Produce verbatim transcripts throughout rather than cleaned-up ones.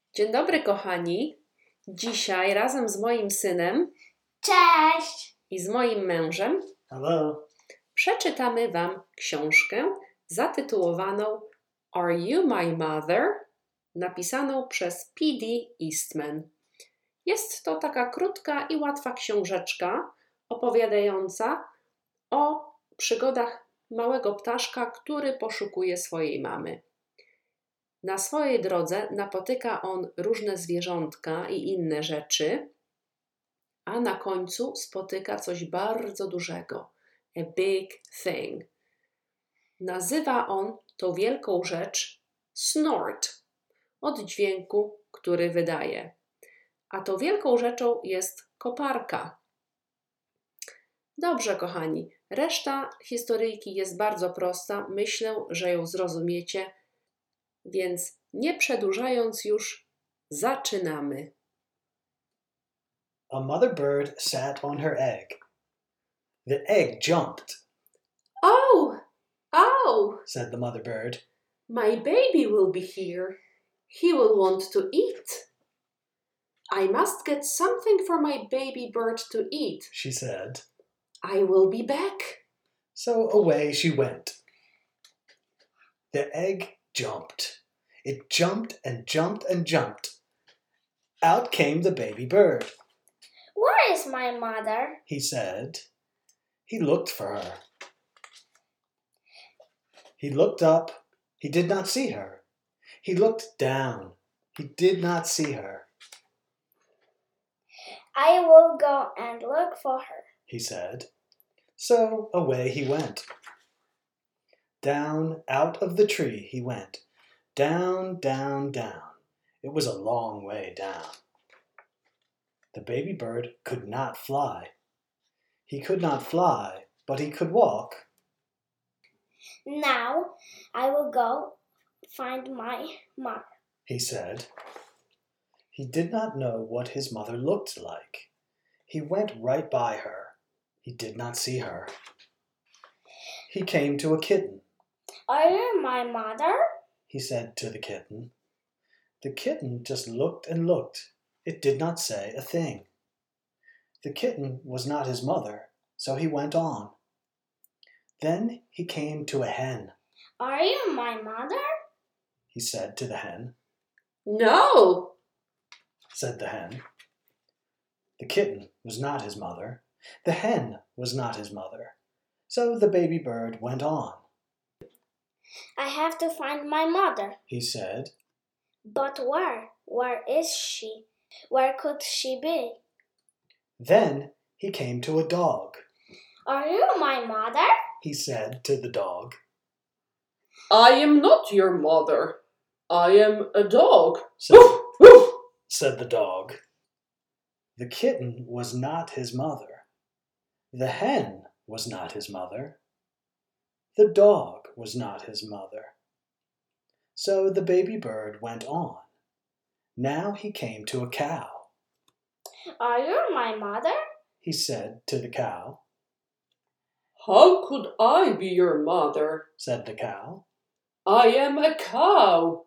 Dzień dobry, kochani. Dzisiaj razem z moim synem Cześć! i z moim mężem Hello. przeczytamy Wam książkę zatytułowaną Are You My Mother? Napisaną przez P D Eastman. Jest to taka krótka i łatwa książeczka opowiadająca o przygodach małego ptaszka, który poszukuje swojej mamy. Na swojej drodze napotyka on różne zwierzątka i inne rzeczy, a na końcu spotyka coś bardzo dużego. A big thing. Nazywa on tą wielką rzecz snort, od dźwięku, który wydaje. A tą wielką rzeczą jest koparka. Dobrze, kochani, reszta historyjki jest bardzo prosta. Myślę, że ją zrozumiecie. Więc nie przedłużając już, zaczynamy. A mother bird sat on her egg. The egg jumped, Oh, oh, said the mother bird. my baby will be here. He will want to eat. I must get something for my baby bird to eat, She said. I will be back. So away she went. The egg jumped. It jumped and jumped and jumped. Out came the baby bird. Where is my mother? He said. He looked for her. He looked up. He did not see her. He looked down. He did not see her. I will go and look for her. He said. So away he went. Down out of the tree he went. Down, down, down. It was a long way down. The baby bird could not fly. He could not fly, but he could walk. Now I will go find my mother. He said. He did not know what his mother looked like. He went right by her. He did not see her. He came to a kitten. Are you my mother? He said to the kitten. The kitten just looked and looked. It did not say a thing. The kitten was not his mother, so he went on. Then he came to a hen. Are you my mother? He said to the hen. No, Said the hen. The kitten was not his mother. The hen was not his mother. So the baby bird went on. I have to find my mother. He said. But where? Where is she? Where could she be? Then he came to a dog. Are you my mother? He said to the dog. I am not your mother. I am a dog. Said, said the dog. The kitten was not his mother. The hen was not his mother. The dog was not his mother. So the baby bird went on. Now he came to a cow. Are you my mother? He said to the cow. How could I be your mother? Said the cow. I am a cow.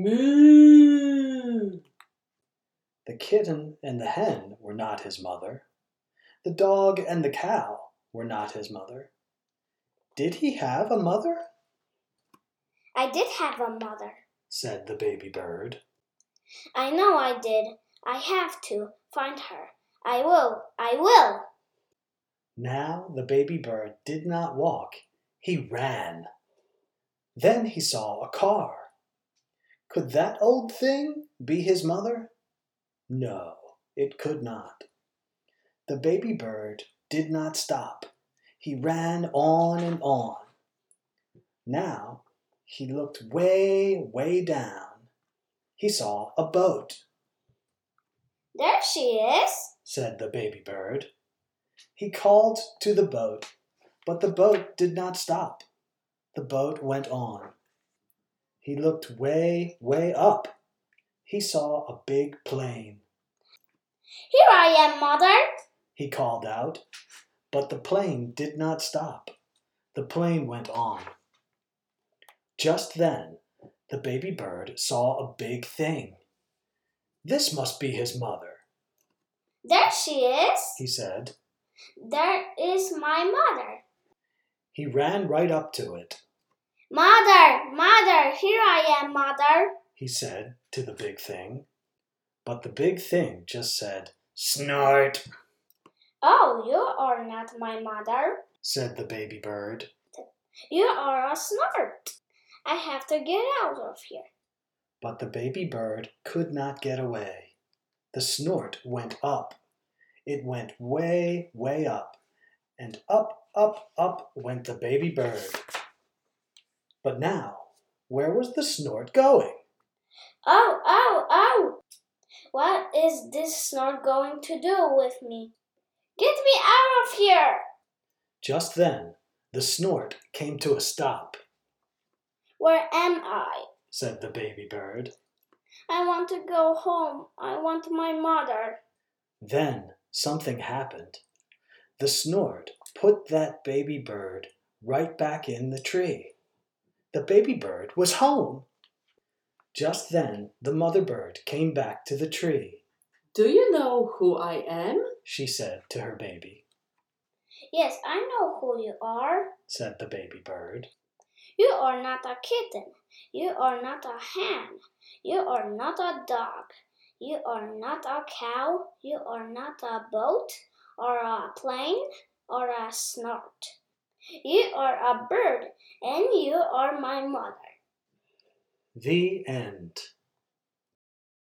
Moo. The kitten and the hen were not his mother. The dog and the cow were not his mother. Did he have a mother? I did have a mother. Said the baby bird. I know I did. I have to find her. I will. I will. Now the baby bird did not walk. He ran. Then he saw a car. Could that old thing be his mother? No, it could not. The baby bird did not stop. He ran on and on. Now he looked way, way down. He saw a boat. There she is. Said the baby bird. He called to the boat, but the boat did not stop. The boat went on. He looked way, way up. He saw a big plane. Here I am, mother. He called out, but the plane did not stop. The plane went on. Just then, the baby bird saw a big thing. This must be his mother, There she is. he said. There is my mother. He ran right up to it. Mother, mother, here I am, mother, he said to the big thing. But the big thing just said, Snort, Oh, you are not my mother. said the baby bird. You are a snort. I have to get out of here. But the baby bird could not get away. The snort went up. It went way, way up. And up, up, up went the baby bird. But now, where was the snort going? Oh, oh, oh! What is this snort going to do with me? Get me out of here! Just then, the snort came to a stop, Where am I? said the baby bird. I want to go home. I want my mother. Then something happened. The snort put that baby bird right back in the tree. The baby bird was home. Just then the mother bird came back to the tree. Do you know who I am? She said to her baby, Yes, I know who you are. said the baby bird. You are not a kitten. You are not a hen. You are not a dog. You are not a cow. You are not a boat or a plane or a snort. You are a bird and you are my mother. The end.